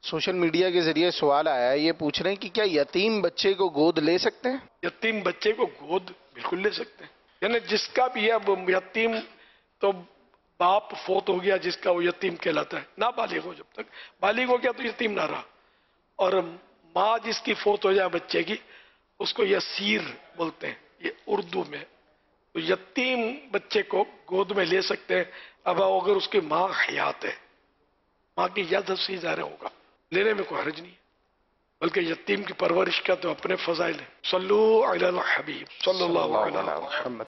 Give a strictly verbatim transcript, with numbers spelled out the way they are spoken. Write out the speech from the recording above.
Social media के जरिए सवाल आया है, ये पूछ रहे हैं कि क्या यतीम बच्चे को गोद ले सकते हैं? यतीम बच्चे को गोद बिल्कुल ले सकते हैं। यानी जिसका भी है वो यतीम, तो बाप फोत हो गया जिसका, वो यतीम कहलाता है। ना बालिग हो, जब तक बालिग हो गया तो यतीम ना रहा। और माँ जिसकी फोत हो जाए बच्चे की, उसको यसीर बोलते हैं ये उर्दू में। तो यतीम बच्चे को गोद में ले सकते हैं। अब अगर उसकी माँ हयात है, माँ की इजाजत से ज़ाहिर होगा, लेने में कोई हर्ज नहीं है। बल्कि यतीम की परवरिश का तो अपने फजाइल है। सल्लु अला हबीब सल्लल्लाहु अलैहि वसल्लम।